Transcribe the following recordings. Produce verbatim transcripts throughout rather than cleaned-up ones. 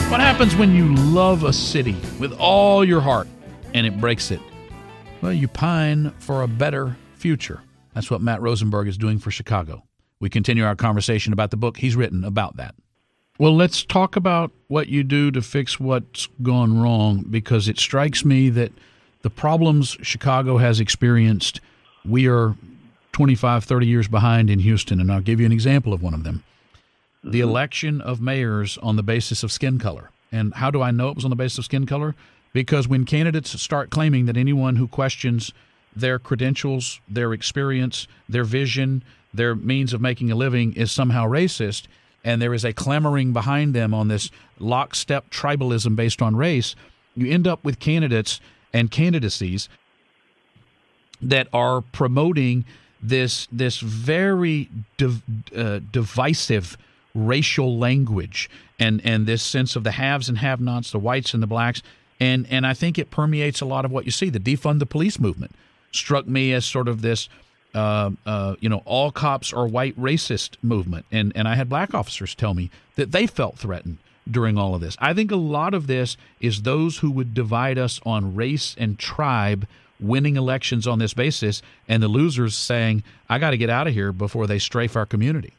What happens when you love a city with all your heart and it breaks it? Well, you pine for a better future. That's what Matt Rosenberg is doing for Chicago. We continue our conversation about the book he's written about that. Well, let's talk about what you do to fix what's gone wrong, because it strikes me that the problems Chicago has experienced, we are twenty-five, thirty years behind in Houston, and I'll give you an example of one of them. The election of mayors on the basis of skin color. And how do I know it was on the basis of skin color? Because when candidates start claiming that anyone who questions their credentials, their experience, their vision, their means of making a living is somehow racist, and there is a clamoring behind them on this lockstep tribalism based on race, you end up with candidates and candidacies that are promoting this this very div, uh, divisive racial language and, and this sense of the haves and have-nots, the whites and the blacks. And, and I think it permeates a lot of what you see. The defund the police movement struck me as sort of this, uh, uh, you know, all cops are white racist movement. And, and I had black officers tell me that they felt threatened during all of this. I think a lot of this is those who would divide us on race and tribe winning elections on this basis, and the losers saying, I got to get out of here before they strafe our community.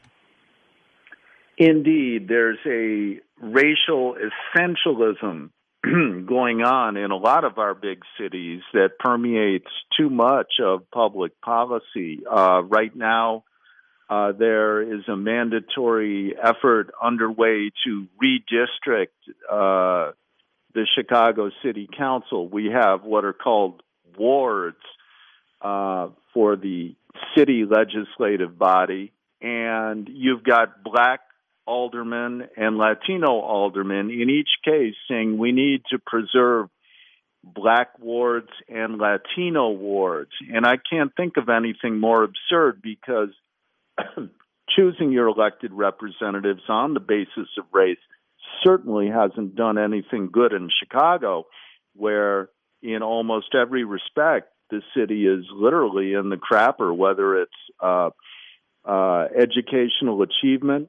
Indeed, there's a racial essentialism going on in a lot of our big cities that permeates too much of public policy. Uh, right now, uh, there is a mandatory effort underway to redistrict uh, the Chicago City Council. We have what are called wards uh, for the city legislative body, and you've got black aldermen and Latino aldermen in each case saying we need to preserve black wards and Latino wards. And I can't think of anything more absurd, because choosing your elected representatives on the basis of race certainly hasn't done anything good in Chicago, where in almost every respect the city is literally in the crapper, whether it's uh, uh, educational achievement,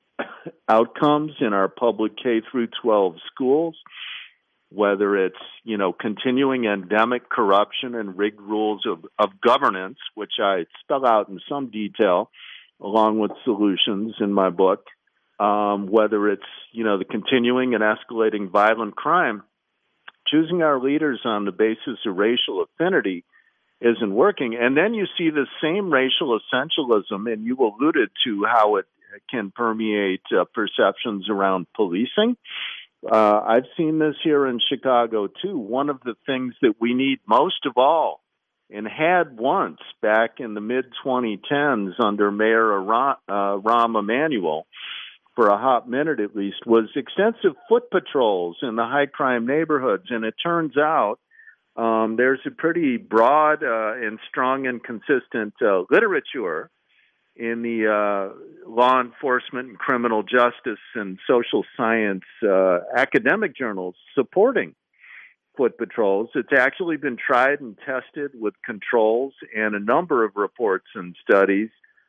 outcomes in our public K through twelve schools, whether it's, you know, continuing endemic corruption and rigged rules of, of governance, which I spell out in some detail along with solutions in my book, um, whether it's, you know, the continuing and escalating violent crime. Choosing our leaders on the basis of racial affinity isn't working. And then you see the same racial essentialism, and you alluded to how it can permeate uh, perceptions around policing. Uh, I've seen this here in Chicago, too. One of the things that we need most of all, and had once back in the mid twenty tens under Mayor Rahm, uh, Rahm Emanuel, for a hot minute at least, was extensive foot patrols in the high-crime neighborhoods. And it turns out um, there's a pretty broad uh, and strong and consistent uh, literature in the uh, law enforcement and criminal justice and social science uh, academic journals supporting foot patrols. It's actually been tried and tested with controls, and a number of reports and studies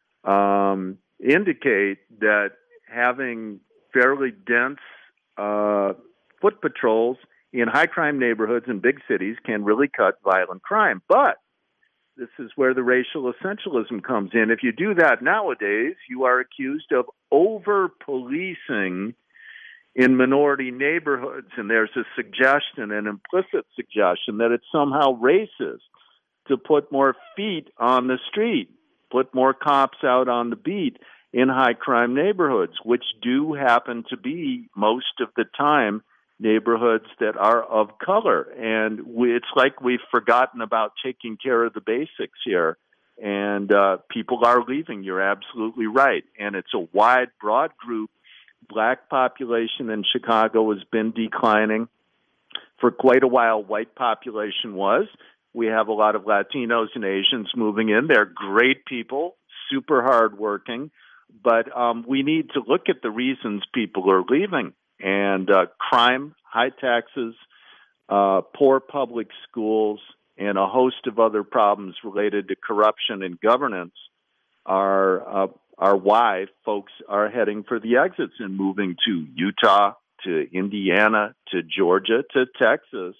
um, indicate that having fairly dense uh, foot patrols in high-crime neighborhoods in big cities can really cut violent crime. But this is where the racial essentialism comes in. If you do that nowadays, you are accused of over-policing in minority neighborhoods, and there's a suggestion, an implicit suggestion, that it's somehow racist to put more feet on the street, put more cops out on the beat in high-crime neighborhoods, which do happen to be, most of the time, neighborhoods that are of color. And we, it's like we've forgotten about taking care of the basics here. And uh, people are leaving. You're absolutely right. And it's a wide, broad group. Black population in Chicago has been declining. For quite a while, white population was. We have a lot of Latinos and Asians moving in. They're great people, super hardworking. But um, we need to look at the reasons people are leaving. And uh, crime, high taxes, uh, poor public schools, and a host of other problems related to corruption and governance are uh, are why folks are heading for the exits and moving to Utah, to Indiana, to Georgia, to Texas,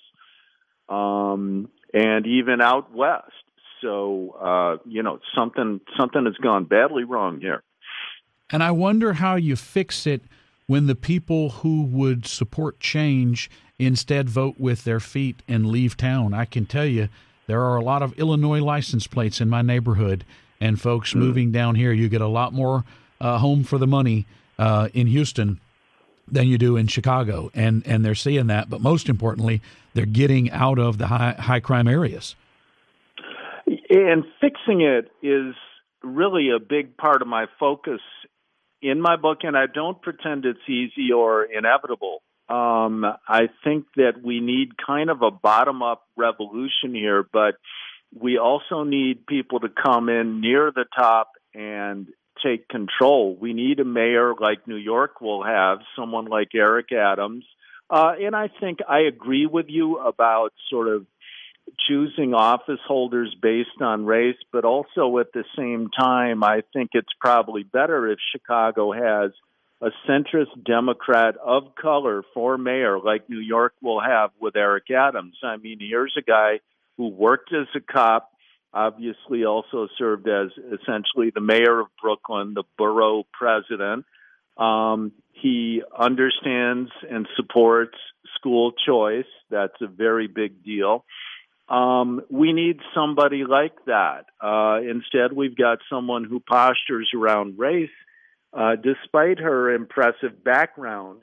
um, and even out west. So, uh, you know, something something has gone badly wrong here. And I wonder how you fix it when the people who would support change instead vote with their feet and leave town. I can tell you there are a lot of Illinois license plates in my neighborhood, and folks mm. moving down here, you get a lot more uh, home for the money uh, in Houston than you do in Chicago, and, and they're seeing that. But most importantly, they're getting out of the high, high crime areas. And fixing it is really a big part of my focus in my book, and I don't pretend it's easy or inevitable. Um, I think that we need kind of a bottom-up revolution here, but we also need people to come in near the top and take control. We need a mayor like New York will have, someone like Eric Adams. Uh, and I think I agree with you about sort of choosing office holders based on race, but also at the same time, I think it's probably better if Chicago has a centrist Democrat of color for mayor like New York will have with Eric Adams. I mean, here's a guy who worked as a cop, obviously also served as essentially the mayor of Brooklyn, the borough president. Um, he understands and supports school choice. That's a very big deal. Um, we need somebody like that. Uh, instead, we've got someone who postures around race, uh, despite her impressive background.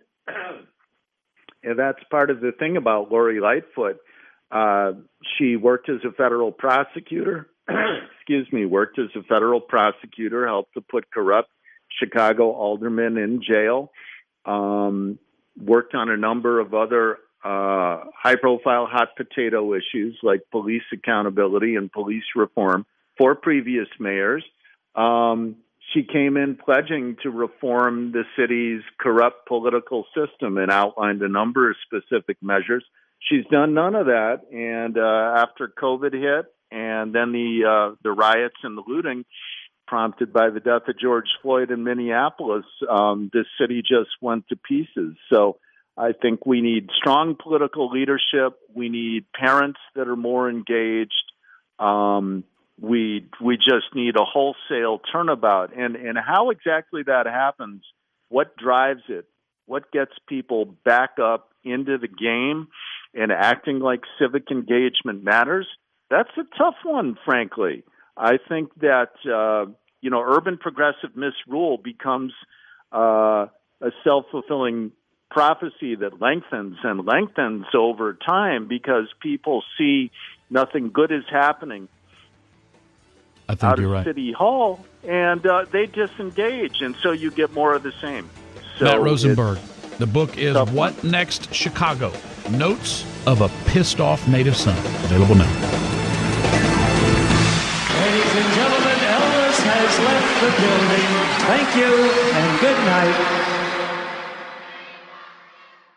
And that's part of the thing about Lori Lightfoot. Uh, she worked as a federal prosecutor, excuse me, worked as a federal prosecutor, helped to put corrupt Chicago aldermen in jail, um, worked on a number of other Uh, high-profile hot potato issues like police accountability and police reform for previous mayors. Um, she came in pledging to reform the city's corrupt political system and outlined a number of specific measures. She's done none of that, and uh, after COVID hit and then the uh, the riots and the looting prompted by the death of George Floyd in Minneapolis, um, this city just went to pieces. So I think we need strong political leadership. We need parents that are more engaged. Um, we we just need a wholesale turnabout. And, and how exactly that happens, what drives it, what gets people back up into the game and acting like civic engagement matters, that's a tough one, frankly. I think that, uh, you know, urban progressive misrule becomes uh, a self-fulfilling prophecy that lengthens and lengthens over time because people see nothing good is happening I think out you're of right. City Hall, and uh, they disengage, and so you get more of the same. So Matt Rosenberg, the book is What Next Chicago? Notes of a Pissed Off Native Son. Available now. Ladies and gentlemen, Elvis has left the building. Thank you, and good night.